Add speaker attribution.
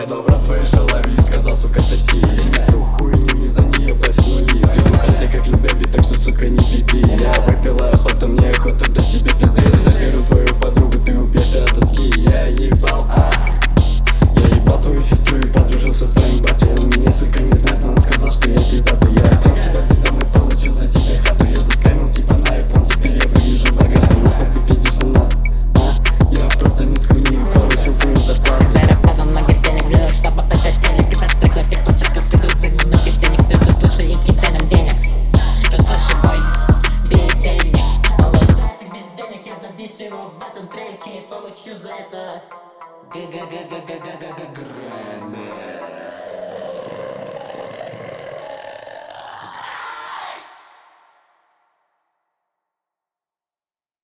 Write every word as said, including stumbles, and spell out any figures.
Speaker 1: Я дал брат твоей шалаве и сказал, сука, соси. Несу хуйню, не за нее платят нули. Приду каждый как любяби, так что, сука, не пизди. Я выпила охота, мне охота дать тебе пиздец. Заберу твою подругу, ты убьешься от тоски. Я ебал, а я ебал твою сестру и подружился с твоим батей. Он меня, сука, не знает, но он сказал, что я пиздатый. Я сел тебя пиздом и получил за тебя хату. Я заскамил типа на iPhone, теперь я выгляжу богатый. Нахуй ты пиздишь на нас, а? Я просто не с хуйни получил твою зарплату.
Speaker 2: Заработал много денег, лишь чтобы этот денег. Этот трек на тех площадках придут за немного денег. Ты что слушай и кидай нам денег. Расслыши бой, без денег. Получается без денег, я задишу его в этом треке и получу за это га-га-га-га-га-га-га.